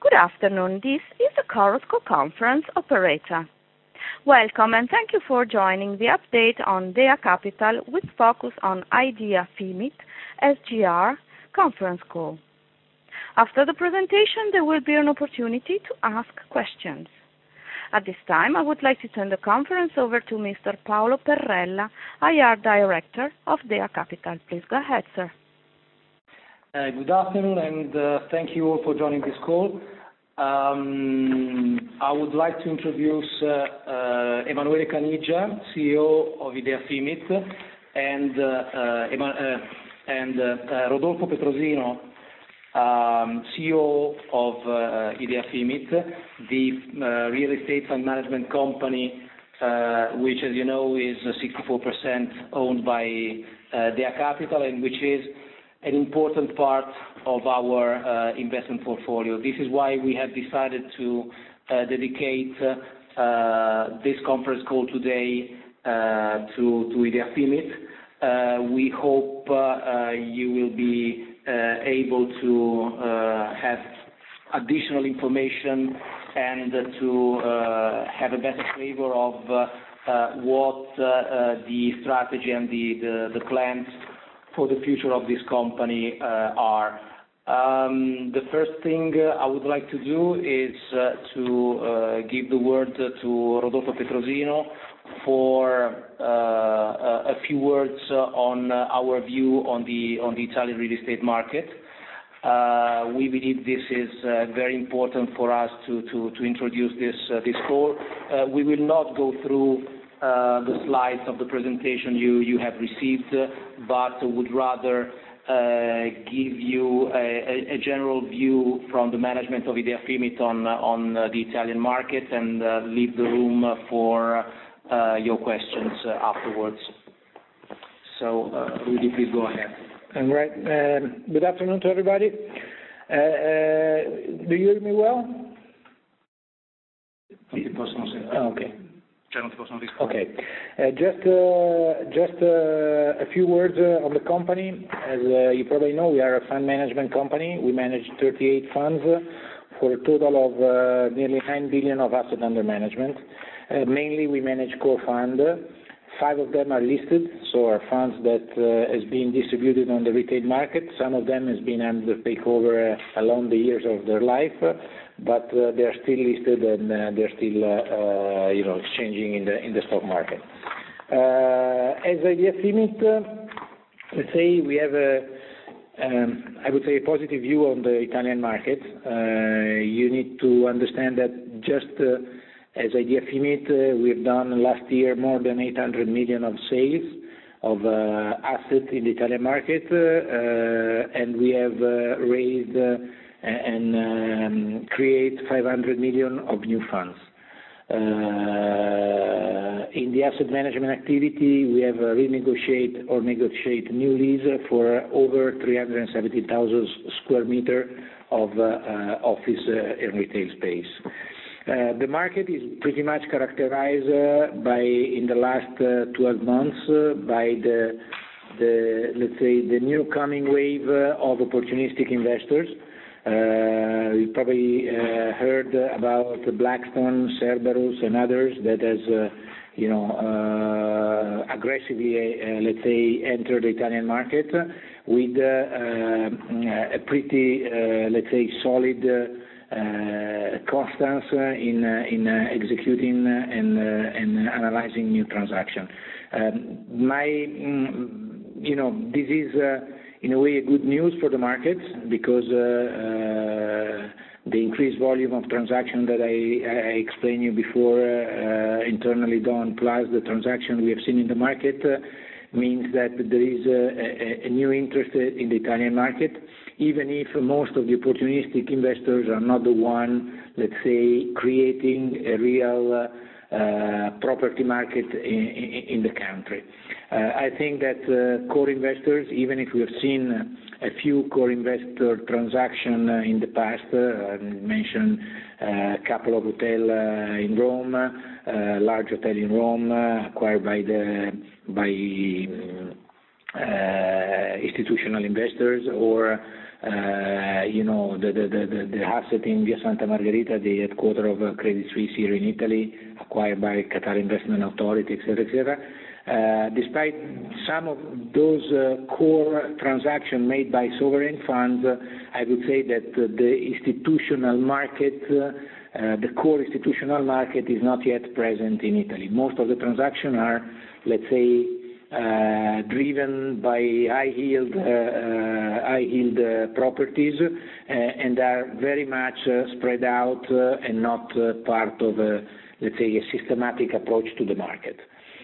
Good afternoon. This is the Chorus Call conference operator. Welcome, and thank you for joining the update on DEA Capital with focus on Idea FIMIT SGR conference call. After the presentation, there will be an opportunity to ask questions. At this time, I would like to turn the conference over to Mr. Paolo Perrella, IR Director of DEA Capital. Please go ahead, sir. Good afternoon, and thank you all for joining this call. I would like to introduce Emanuele Canigia, CEO of Idea FIMIT, and Rodolfo Petrosino, CEO of Idea FIMIT, the real estate fund management company, which, as you know, is 64% owned by DEA Capital, and which is an important part of our investment portfolio. This is why we have decided to dedicate this conference call today to Idea FIMIT. We hope you will be able to have additional information and to have a better flavor of what the strategy and the plans for the future of this company are. The first thing I would like to do is to give the word to Rodolfo Petrosino for a few words on our view on the Italian real estate market. We believe this is very important for us to introduce this call. We will not go through the slides of the presentation you have received, but would rather give you a general view from the management of Idea FIMIT on the Italian market, and leave the room for your questions afterwards. So, Rudy, please go ahead. All right. Good afternoon to everybody. Do you hear me well? Okay. Okay. Just a few words on the company. As you probably know, we are a fund management company. We manage 38 funds for a total of nearly 9 billion of asset under management. Mainly, we manage core fund. 5 of them are listed, so are funds that has been distributed on the retail market. Some of them has been under takeover along the years of their life, but they're still listed and they're still exchanging in the stock market. As Idea FIMIT, let's say we have I would say a positive view on the Italian market. You need to understand that just as Idea FIMIT, we've done last year more than 800 million of sales of assets in the Italian market, and we have raised and create 500 million of new funds. In the asset management activity, we have renegotiate or negotiate new lease for over 370,000 square meter of office and retail space. The market is pretty much characterized by, in the last 12 months, by the let's say the new coming wave of opportunistic investors. You probably heard about Blackstone, Cerberus, and others that has aggressively let's say entered the Italian market with a pretty let's say solid constance in executing and analyzing new transactions. This is in a way good news for the market, because the increased volume of transaction that I explained you before, internally done, plus the transaction we have seen in the market, means that there is a new interest in the Italian market, even if most of the opportunistic investors are not the one, let's say, creating a real property market in the country. I think that core investors, even if we have seen a few core investor transactions in the past, I mentioned a couple of hotels in Rome, large hotel in Rome acquired by institutional investors, or the asset in Via Santa Margherita, the headquarters of Credit Suisse here in Italy, acquired by Qatar Investment Authority, etc. Despite some of those core transactions made by sovereign funds, I would say that the institutional market, the core institutional market, is not yet present in Italy. Most of the transactions are, let's say, driven by high yield properties, and are very much spread out and not part of let's say, a systematic approach to the market.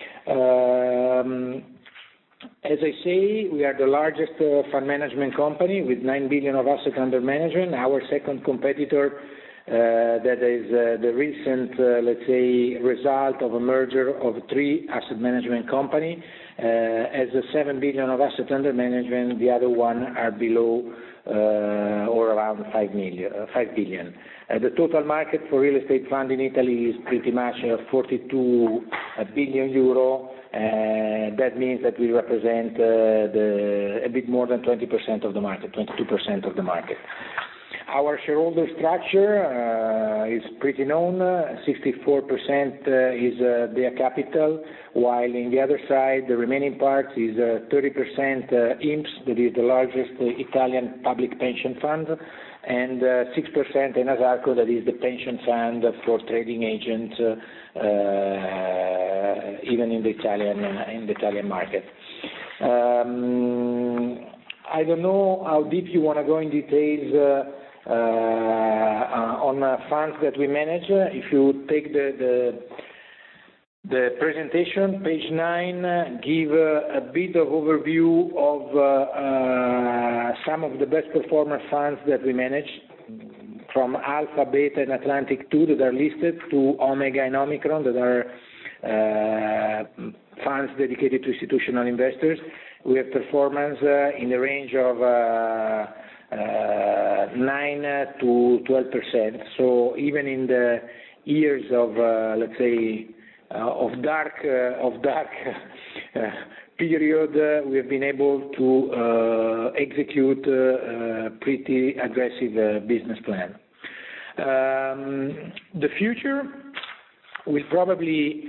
As I say, we are the largest fund management company with 9 billion of assets under management. Our second competitor, that is the recent, let's say, result of a merger of 3 asset management company, has 7 billion of assets under management. The other one are below or around 5 billion. The total market for real estate fund in Italy is pretty much 42 billion euro. That means that we represent a bit more than 20% of the market, 22% of the market. Our shareholder structure is pretty known. 64% is Dea Capital, while in the other side, the remaining part is 30% INPS, that is the largest Italian public pension fund, and 6% Enasarco, that is the pension fund for trading agents, even in the Italian market. I don't know how deep you want to go in details on funds that we manage. If you take the presentation, page 9, give a bit of overview of some of the best performer funds that we manage, from Alpha, Beta, and Atlantic 2 that are listed, to Omega and Omicron that are funds dedicated to institutional investors. We have performance in the range of 9 to 12%. So even in the years of, let's say, of dark period, we have been able to execute a pretty aggressive business plan. The future will probably,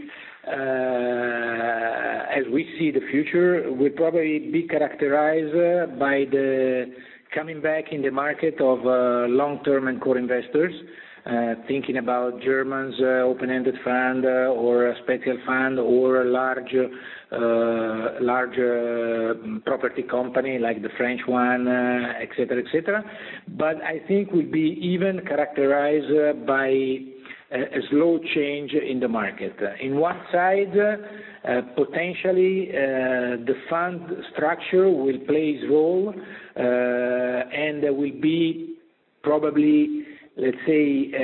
as we see the future, will probably be characterized by the coming back in the market of long-term and core investors, thinking about German's open-ended fund or a special fund or a large property company like the French one, etc., etc. But I think will be even characterized by a slow change in the market. In one side, potentially the fund structure will play its role, and there will be probably, let's say,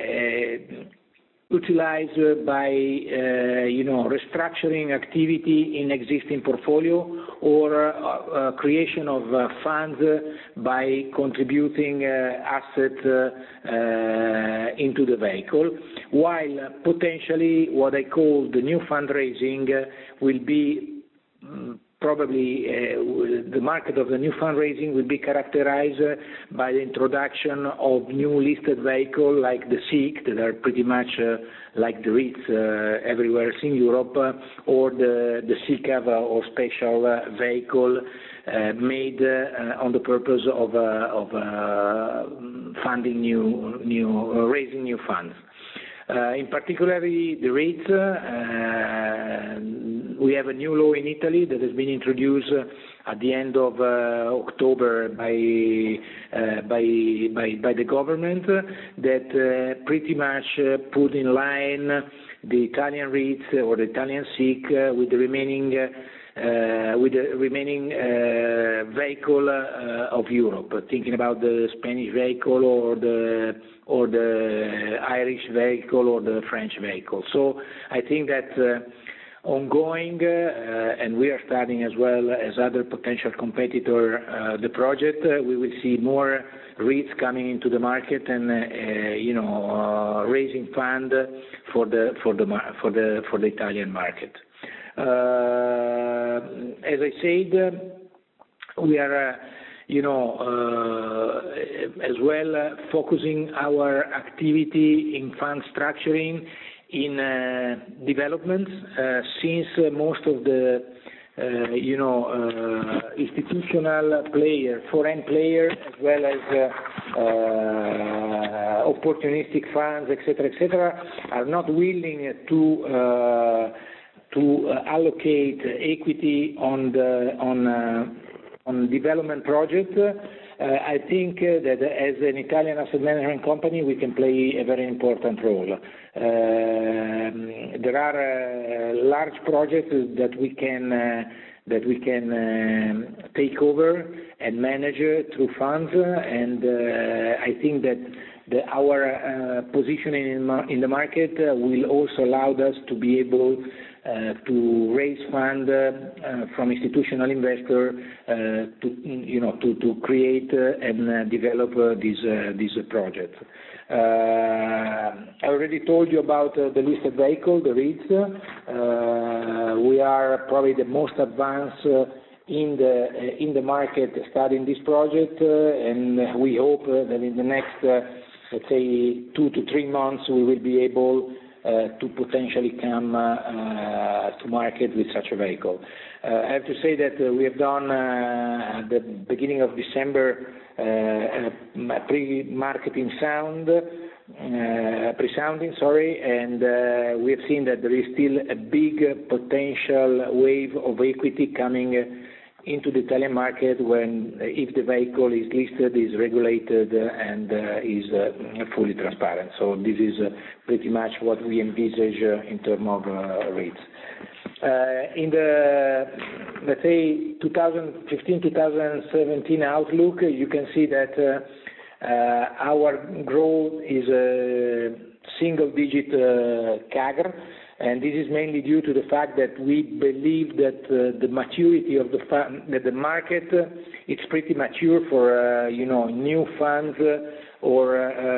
utilized by restructuring activity in existing portfolio, or creation of funds by contributing assets into the vehicle, while potentially what I call the new fundraising will be probably the market of the new fundraising will be characterized by the introduction of new listed vehicles like the SIIC, that are pretty much like the REITs everywhere in Europe, or the SICAV or special vehicle made on the purpose of funding raising new funds. In particular, the REITs, we have a new law in Italy that has been introduced at the end of October by the government, that pretty much put in line the Italian REITs or the Italian SIIC with the remaining vehicle of Europe, thinking about the Spanish vehicle or the Irish vehicle or the French vehicle. So I think that ongoing, and we are starting as well as other potential competitor the project, we will see more REITs coming into the market and raising fund for the Italian market. As I said, we are as well focusing our activity in fund structuring in development, since most of the institutional player, foreign players, as well as opportunistic funds, etc., are not willing to allocate equity on development projects. I think that as an Italian asset management company, we can play a very important role. There are large projects that we can take over and manage through funds, and I think that our positioning in the market will also allow us to be able to raise funds from institutional investors to create and develop these projects. I already told you about the listed vehicle, the REITs. We are probably the most advanced in the market studying this project, and we hope that in the next, let's say, 2 to 3 months, we will be able to potentially come to market with such a vehicle. I have to say that we have done at the beginning of December pre-sounding, and we have seen that there is still a big potential wave of equity coming into the Italian market if the vehicle is listed, is regulated, and is fully transparent. So this is pretty much what we envisage in terms of REITs. In the, let's say, 2015-2017 outlook, you can see that our growth is a single-digit CAGR. And this is mainly due to the fact that we believe that the maturity of that the market it's pretty mature for new funds or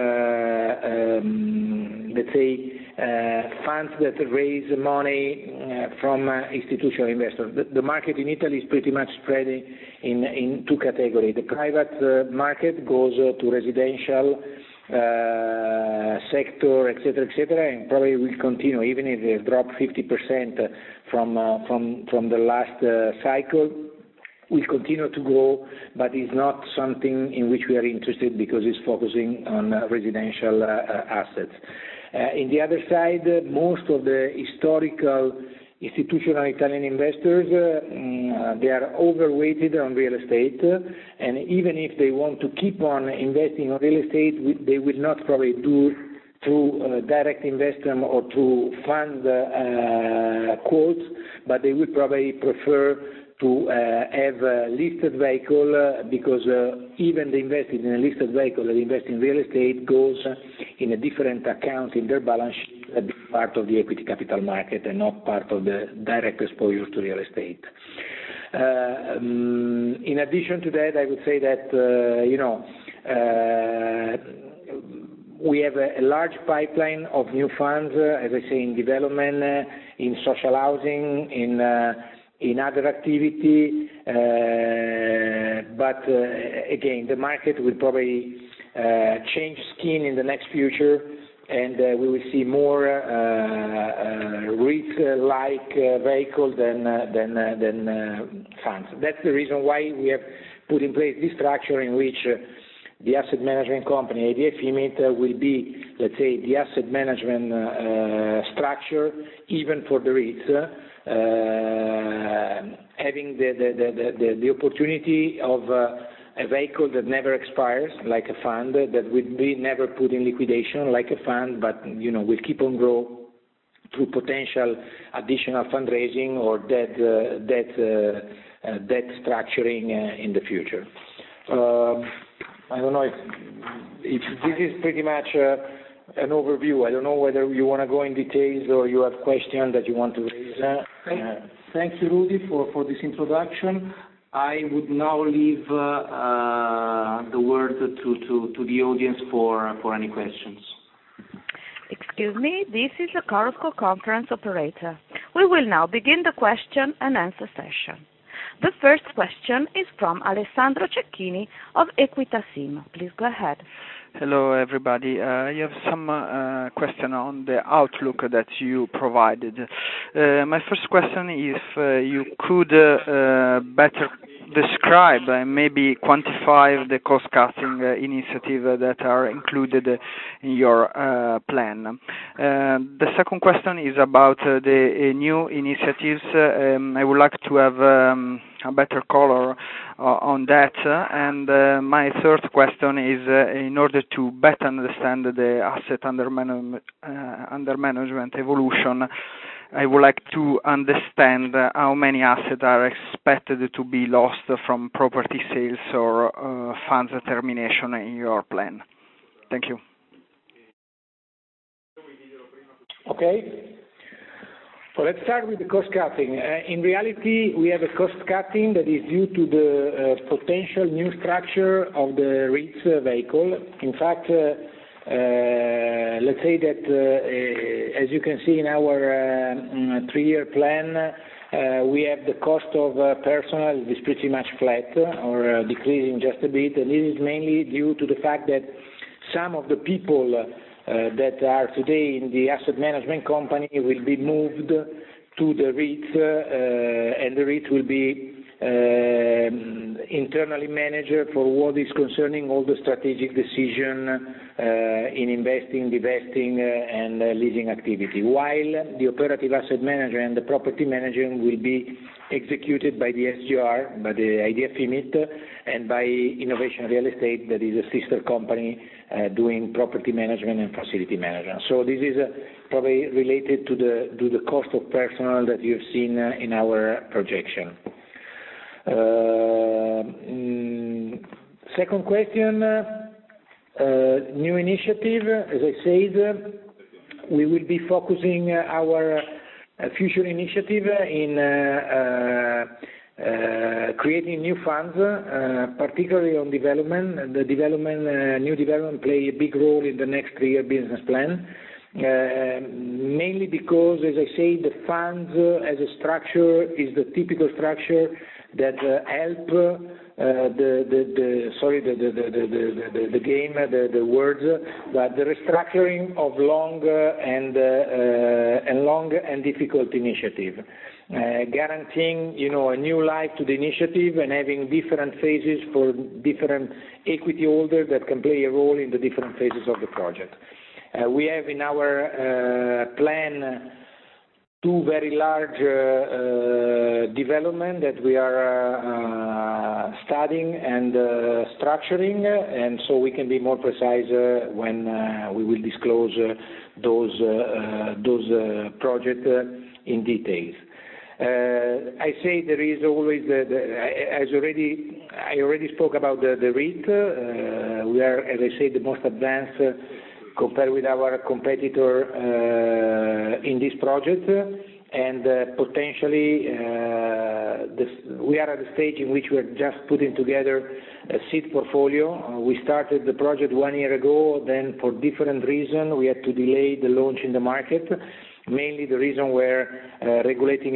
let's say funds that raise money from institutional investors. The market in Italy is pretty much spread in 2 categories. The private market goes to residential sector, etc., and probably will continue, even if it dropped 50% from the last cycle. Will continue to grow, but is not something in which we are interested because it's focusing on residential assets. In the other side, most of the historical institutional Italian investors, they are overweighted on real estate, and even if they want to keep on investing on real estate, they will not probably do through direct investment or through fund quotes, but they would probably prefer to have a listed vehicle because even the invested in a listed vehicle that invest in real estate goes in a different account in their balance sheet, a big part of the equity capital market and not part of the direct exposure to real estate. In addition to that, I would say that we have a large pipeline of new funds, as I say, in development, in social housing, in other activity, but again, the market will probably change skin in the next future, and we will see more REIT-like vehicles than funds. That's the reason why we have put in place this structure in which the asset management company, ADF IMIT, will be, let's say, the asset management structure even for the REITs, having the opportunity of a vehicle that never expires, like a fund, that will be never put in liquidation, like a fund, but will keep on growing through potential additional fundraising or debt structuring in the future. I don't know if this is pretty much an overview. I don't know whether you want to go in details or you have questions that you want to raise. Thank you, Rudy, for this introduction. I would now leave the word to the audience for any questions. Excuse me, this is the Chorus Call conference operator. We will now begin the question and answer session. The first question is from Alessandro Cecchini of Equita SIM. Please go ahead. Hello, everybody. I have some question on the outlook that you provided. My first question is if you could better describe and maybe quantify the cost-cutting initiative that are included in your plan. The second question is about the new initiatives. I would like to have a better color on that. And my third question is in order to better understand the asset under management evolution, I would like to understand how many assets are expected to be lost from property sales or funds termination in your plan. Thank you. Okay. So let's start with the cost cutting. In reality, we have a cost cutting that is due to the potential new structure of the REITs vehicle. In fact, let's say that as you can see in our 3-year plan, we have the cost of personnel is pretty much flat or decreasing just a bit, and this is mainly due to the fact that some of the people that are today in the asset management company will be moved to the REIT, and the REIT will be internally managed for what is concerning all the strategic decision in investing, divesting, and leasing activity, while the operative asset manager and the property management will be executed by the SGR, by the Idea FIMIT, and by Innovation Real Estate, that is a sister company doing property management and facility management. So this is probably related to the cost of personnel that you've seen in our projection. Second question, new initiative. As I said, we will be focusing our future initiative in creating new funds, particularly on development. The new development play a big role in the next 3-year business plan. Mainly because, as I say, the funds as a structure is the typical structure that help the words, but the restructuring of long and difficult initiative, guaranteeing a new life to the initiative and having different phases for different equity holders that can play a role in the different phases of the project. We have in our plan 2 very large development that we are studying and structuring, and so we can be more precise when we will disclose those projects in details. I say there is always I already spoke about the REIT. We are, as I say, the most advanced compared with our competitor in this project, and potentially we are at the stage in which we are just putting together a seed portfolio. We started the project 1 year ago, then for different reasons we had to delay the launch in the market. Mainly the reason were the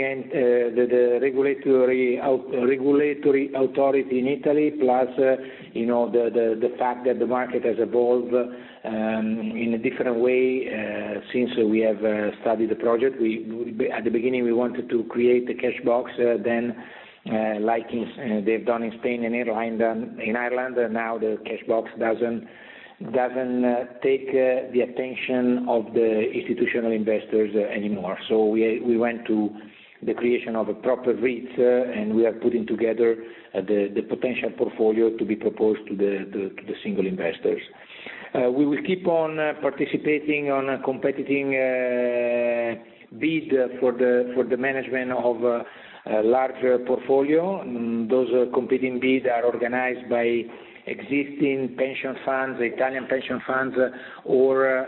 regulatory authority in Italy, plus the fact that the market has evolved in a different way since we have studied the project. At the beginning we wanted to create a cash box, then like they've done in Spain and Ireland, now the cash box doesn't take the attention of the institutional investors anymore. So we went to the creation of a proper REIT, and we are putting together the potential portfolio to be proposed to the single investors. We will keep on participating on a competing bid for the management of a larger portfolio. Those competing bids are organized by existing pension funds, Italian pension funds, or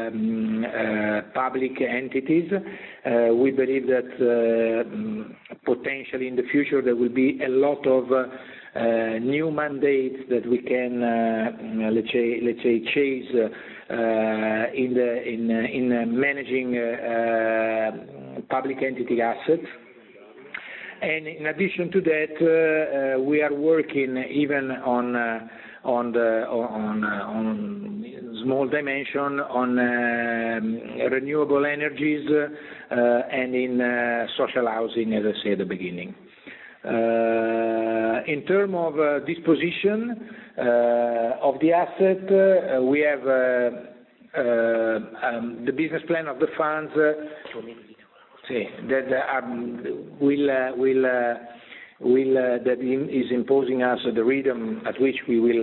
public entities. We believe that potentially in the future there will be a lot of new mandates that we can let's say chase in managing public entity assets. And in addition to that, we are working even on small dimension on renewable energies and in social housing, as I said at the beginning. In terms of disposition of the asset, we have the business plan of the funds that is imposing us the rhythm at which we will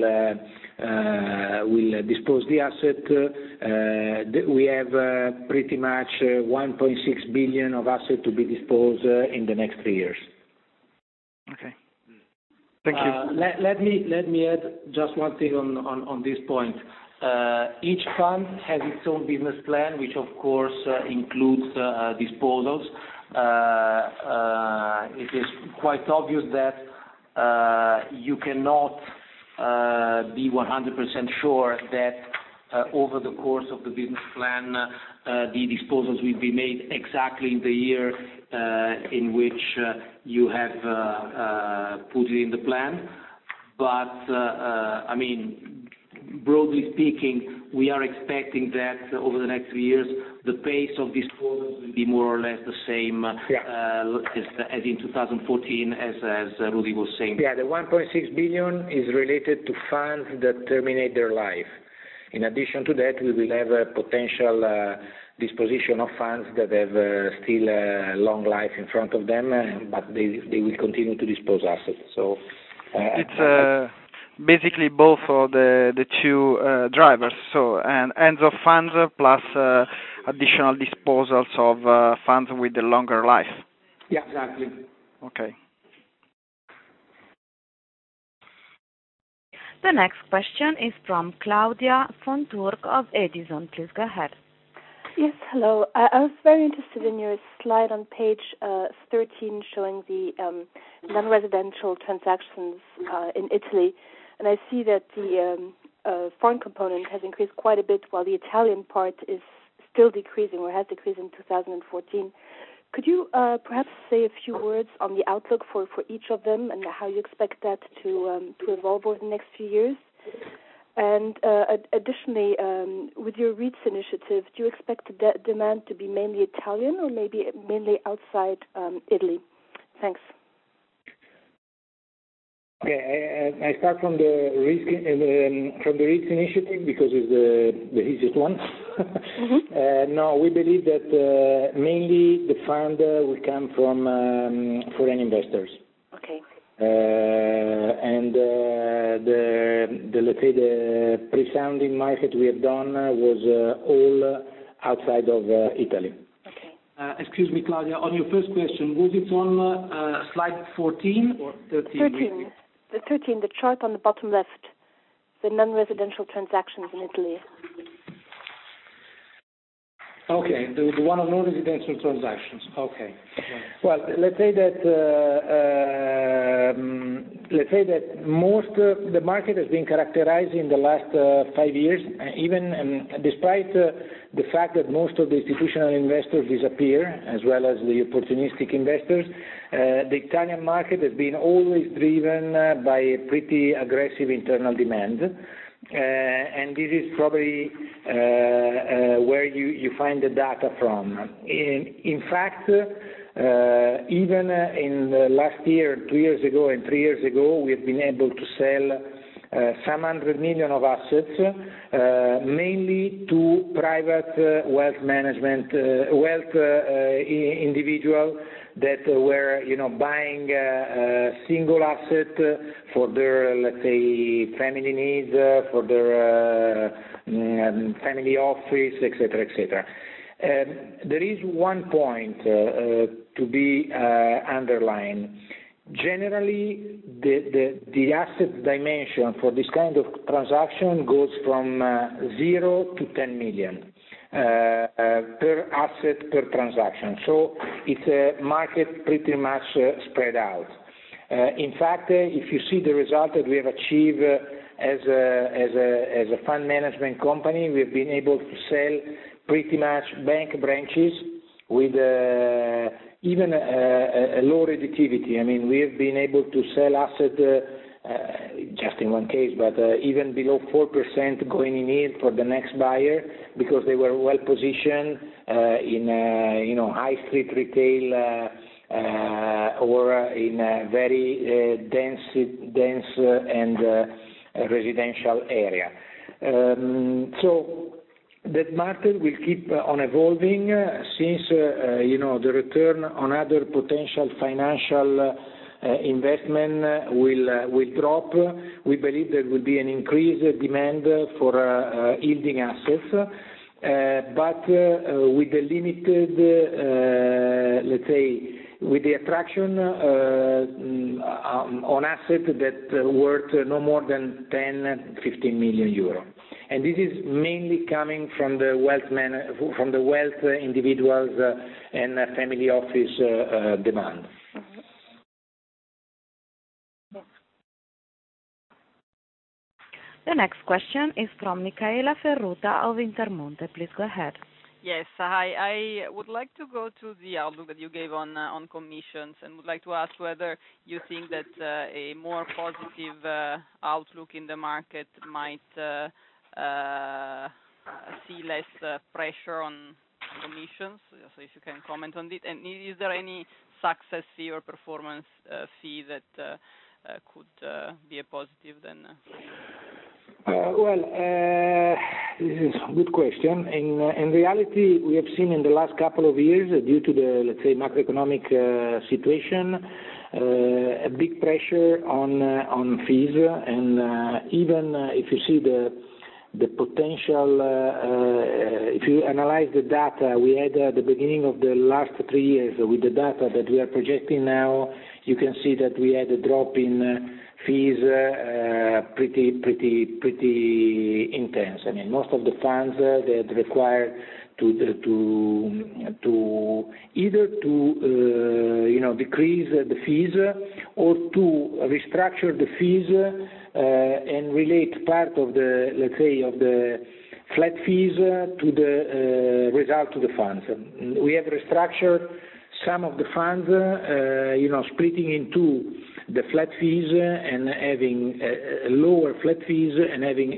dispose the asset. We have pretty much 1.6 billion of assets to be disposed in the next 3 years. Okay. Thank you. Let me add just one thing on this point. Each fund has its own business plan, which of course includes disposals. It is quite obvious that you cannot be 100% sure that over the course of the business plan the disposals will be made exactly in the year in which you have put it in the plan. But I mean, broadly speaking, we are expecting that over the next 3 years the pace of disposals will be more or less the same as in 2014, as Rudy was saying. Yeah, the 1.6 billion is related to funds that terminate their life. In addition to that, we will have a potential disposition of funds that have still a long life in front of them, but they will continue to dispose assets. So it's basically both of the two drivers. So and ends of funds plus additional disposals of funds with a longer life. Yeah, exactly. Okay. The next question is from Claudia von Turk of Edison. Please go ahead. Yes, hello. I was very interested in your slide on page 13 showing the non-residential transactions in Italy. And I see that the foreign component has increased quite a bit while the Italian part is still decreasing or has decreased in 2014. Could you perhaps say a few words on the outlook for each of them and how you expect that to evolve over the next few years? And additionally, with your REITs initiative, do you expect the demand to be mainly Italian or maybe mainly outside Italy? Thanks. Okay, I start from the REITs initiative because it's the easiest one. No, we believe that mainly the fund will come from foreign investors. Okay. And let's say the pre-sounding market we have done was all outside of Italy. Okay. Excuse me, Claudia, on your first question, was it on slide 14 or 13? 13. The 13, the chart on the bottom left, the non-residential transactions in Italy. Okay, the one on non-residential transactions. Okay. Well, let's say that most of the market has been characterized in the last 5 years, even despite the fact that most of the institutional investors disappear, as well as the opportunistic investors. The Italian market has been always driven by a pretty aggressive internal demand. And this is probably where you find the data from. In fact, even in the last year, 2 years ago and 3 years ago, we have been able to sell some 100 million of assets, mainly to private wealth management, individual that were, buying a single asset for their, let's say, family needs, for their family office, etc., etc. There is one point to be underlined. Generally, the asset dimension for this kind of transaction goes from 0 to 10 million. Per asset per transaction, so it's a market pretty much spread out. In fact, if you see the result that we have achieved as a fund management company, we have been able to sell pretty much bank branches with even a low redditivity. I mean, we have been able to sell assets just in one case, but even below 4% going in yield for the next buyer because they were well positioned in high street retail or in a very dense and residential area. So that market will keep on evolving since the return on other potential financial investment will drop. We believe there will be an increased demand for yielding assets, but with the limited, let's say, with the attraction on assets that worth no more than 10-15 million euro. And this is mainly coming from the wealth individuals and family office demand. The next question is from Michaela Ferruta of Intermonte. Please go ahead. Yes, hi. I would like to go to the outlook that you gave on commissions, and would like to ask whether you think that a more positive outlook in the market might see less pressure on commissions. So if you can comment on it, and is there any success fee or performance fee that could be a positive then? This is a good question. In reality, we have seen in the last couple of years, due to the, let's say, macroeconomic situation, a big pressure on fees, and even if you see the potential, if you analyze the data we had at the beginning of the last 3 years with the data that we are projecting now, you can see that we had a drop in fees pretty intense. I mean, most of the funds that require to either decrease the fees or to restructure the fees and relate part of the, let's say, of the flat fees to the result to the funds. We have restructured some of the funds, splitting into the flat fees and having lower flat fees and having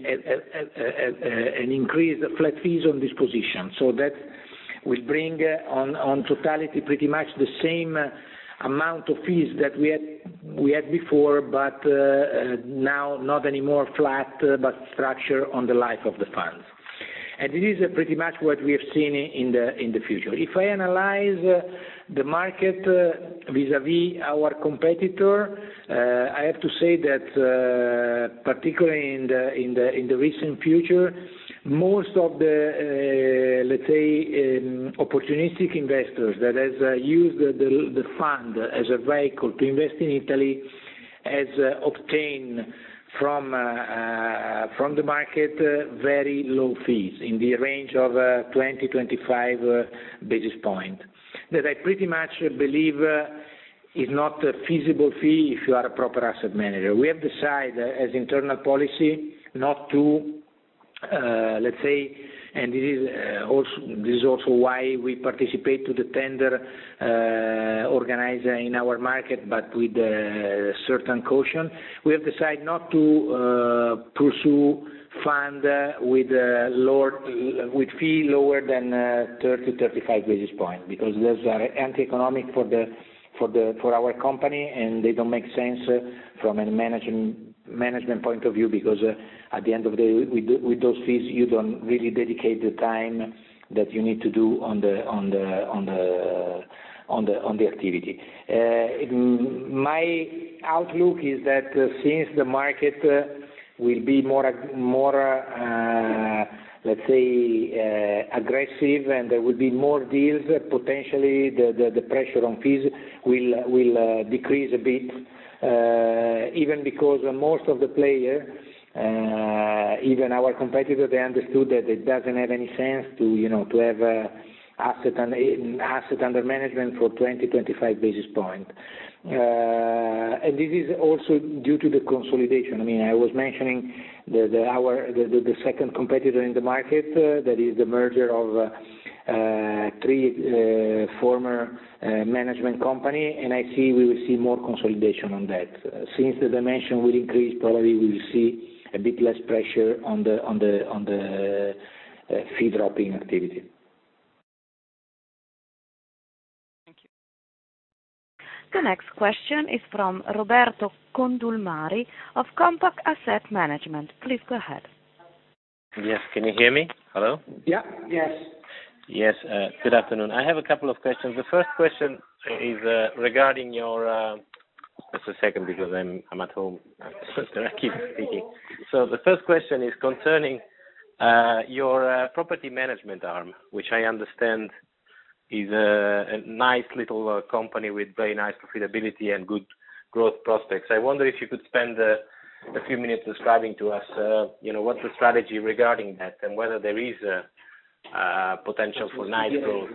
an increased flat fees on this position. So that will bring on totality pretty much the same amount of fees that we had before, but now not anymore flat, but structure on the life of the funds. And this is pretty much what we have seen in the future. If I analyze the market vis-à-vis our competitor, I have to say that particularly in the recent future, most of the let's say opportunistic investors that has used the fund as a vehicle to invest in Italy has obtained from the market very low fees in the range of 20-25 basis points. That I pretty much believe is not a feasible fee if you are a proper asset manager. We have decided as internal policy not to, let's say, and this is also why we participate to the tender organized in our market, but with certain caution. We have decided not to pursue fund with fee lower than 30-35 basis points, because those are anti-economic for our company, and they don't make sense from a management point of view, because at the end of the day, with those fees, you don't really dedicate the time that you need to do on the activity. My outlook is that since the market will be more let's say aggressive, and there will be more deals, potentially the pressure on fees will decrease a bit. Even because most of the players, even our competitors, they understood that it doesn't have any sense to have asset under management for 20-25 basis points. And this is also due to the consolidation. I mean, I was mentioning the second competitor in the market, that is the merger of three former management company, and I see we will see more consolidation on that. Since the dimension will increase, probably we will see a bit less pressure on the fee dropping activity. Thank you. The next question is from Roberto Condulmari of Compact Asset Management. Please go ahead. Yes, can you hear me? Hello? Yeah. Yes. Yes, good afternoon. I have a couple of questions. The first question is regarding your, just a second because I'm at home, so I keep speaking. So the first question is concerning your property management arm, which I understand is a nice little company with very nice profitability and good growth prospects. I wonder if you could spend a few minutes describing to us, what's the strategy regarding that and whether there is potential for nice growth.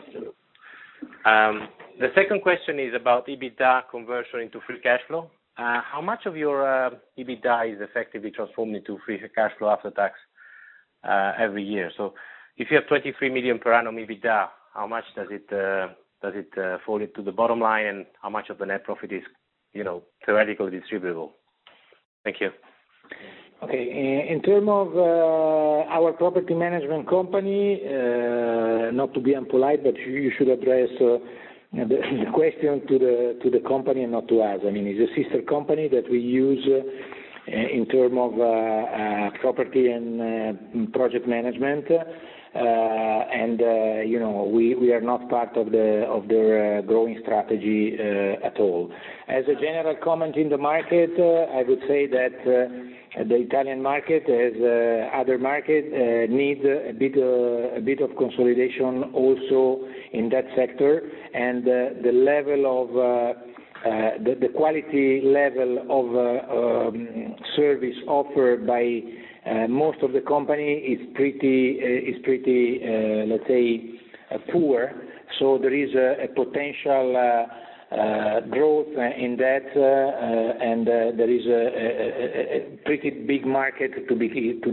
The second question is about EBITDA conversion into free cash flow. How much of your EBITDA is effectively transformed into free cash flow after tax every year? So if you have 23 million per annum EBITDA, how much does it fall into the bottom line, and how much of the net profit is, theoretically distributable? Thank you. Okay. In terms of our property management company, not to be impolite, but you should address the question to the company and not to us. I mean, it's a sister company that we use in terms of property and project management, and we are not part of their growing strategy at all. As a general comment in the market, I would say that the Italian market, as other markets, needs a bit of consolidation also in that sector, and the level of the quality level of service offered by most of the company is pretty let's say poor. So there is a potential growth in that, and there is a pretty big market to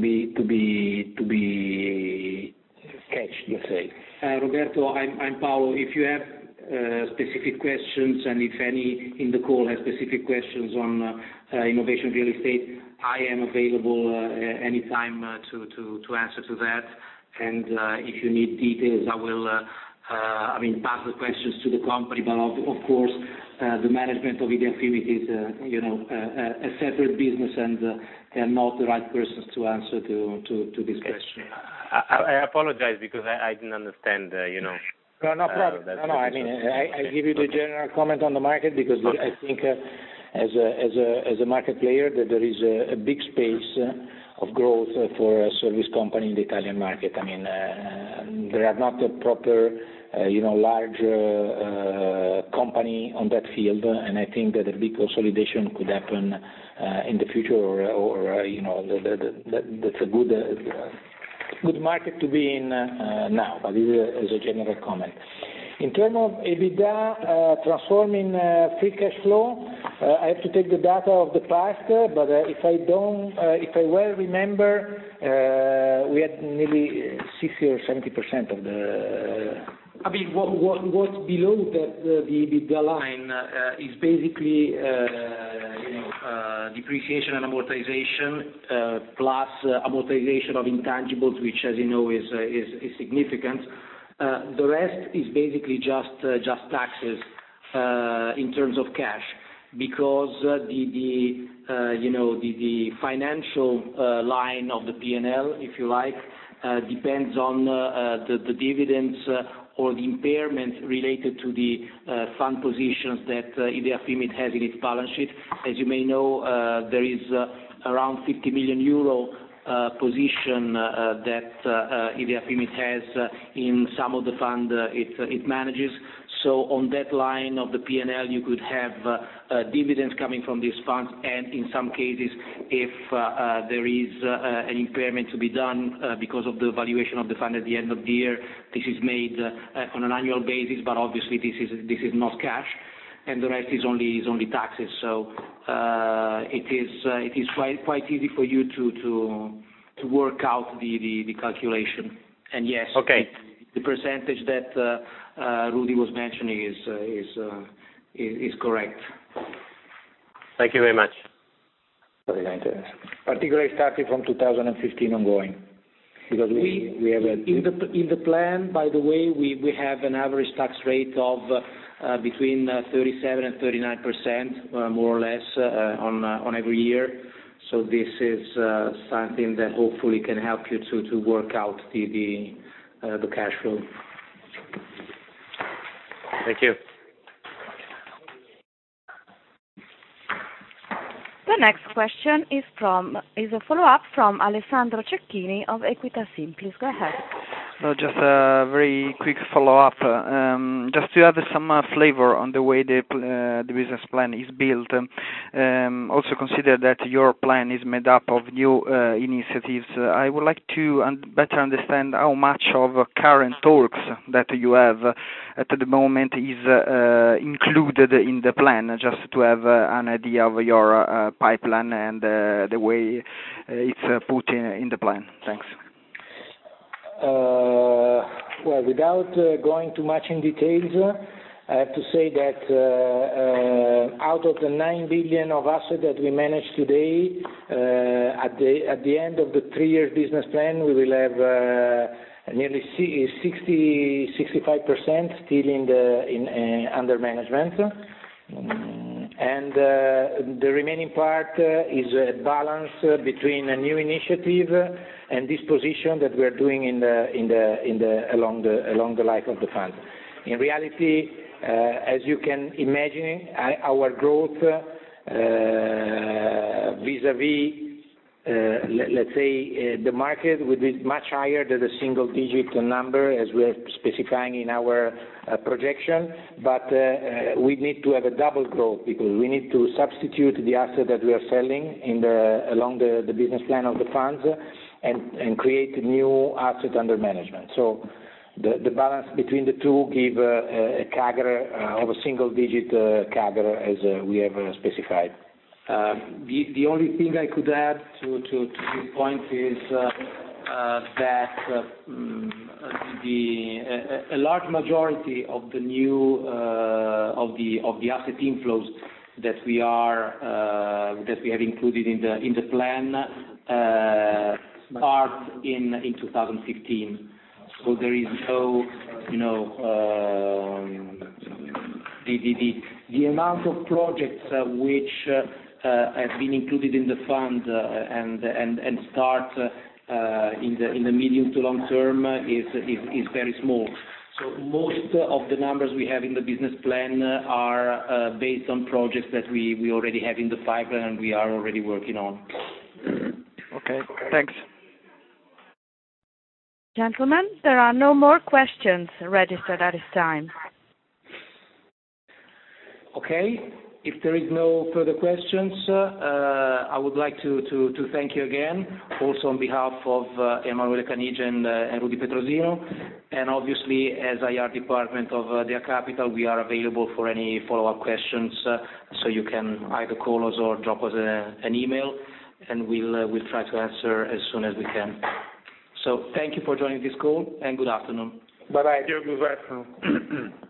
be catched, let's say. Roberto, I'm Paolo. If you have specific questions, and if any in the call has specific questions on innovation real estate, I am available anytime to answer to that. And if you need details, I will pass the questions to the company. But of course, the management of Idea Fimit is a separate business, and they are not the right persons to answer to this question. I apologize because I didn't understand. No problem. No. I mean, I give you the general comment on the market because I think as a market player that there is a big space of growth for a service company in the Italian market. I mean, there are not a proper, large company on that field, and I think that a big consolidation could happen in the future, or that's a good market to be in now. But this is a general comment. In terms of EBITDA transforming free cash flow, I have to take the data of the past, but if I well remember, we had nearly 60 or 70% of the. I mean, what's below the EBITDA line is basically depreciation and amortization plus amortization of intangibles, which, as you know, is significant. The rest is basically just taxes in terms of cash, because the financial line of the P&L, if you like, depends on the dividends or the impairment related to the fund positions that Idea Fimit has in its balance sheet. As you may know, there is around 50 million euro position that Idea Fimit has in some of the fund it manages. So on that line of the P&L, you could have dividends coming from these funds, and in some cases, if there is an impairment to be done because of the valuation of the fund at the end of the year, this is made on an annual basis, but obviously this is not cash, and the rest is only taxes. So it is quite easy for you to work out the calculation. And yes, okay. the percentage that Rudy was mentioning is correct. Thank you very much. Particularly starting from 2015 ongoing, because we have in the plan. By the way, we have an average tax rate of between 37 and 39%, more or less, on every year. So this is something that hopefully can help you to work out the cash flow. Thank you. The next question is a follow-up from Alessandro Cecchini of Equita SIM. Please go ahead. No, just a very quick follow-up. Just to have some flavor on the way the business plan is built. Also consider that your plan is made up of new initiatives. I would like to better understand how much of current talks that you have at the moment is included in the plan, just to have an idea of your pipeline and the way it's put in the plan. Thanks. Well, without going too much in details, I have to say that out of the 9 billion of assets that we manage today, at the end of the 3-year business plan, we will have nearly 65% still in under management. And the remaining part is a balance between a new initiative and disposition that we are doing along the life of the fund. In reality, as you can imagine, our growth vis-à-vis let's say the market would be much higher than the single-digit number as we are specifying in our projection, but we need to have a double growth because we need to substitute the asset that we are selling along the business plan of the funds and create new asset under management. So the balance between the two give a CAGR of a single-digit CAGR as we have specified. The only thing I could add to this point is that a large majority of the new of the asset inflows that we have included in the plan start in 2015. So there is no, the amount of projects which have been included in the fund and start in the medium to long term is very small. So most of the numbers we have in the business plan are based on projects that we already have in the pipeline and we are already working on. Okay, thanks. Gentlemen, there are no more questions registered at this time. Okay. If there is no further questions, I would like to thank you again, also on behalf of Emanuele Canigi and Rudy Petrosino, and obviously as IR department of Dea Capital, we are available for any follow-up questions, so you can either call us or drop us an email, and we'll try to answer as soon as we can. So thank you for joining this call, and good afternoon. Bye-bye. Good afternoon.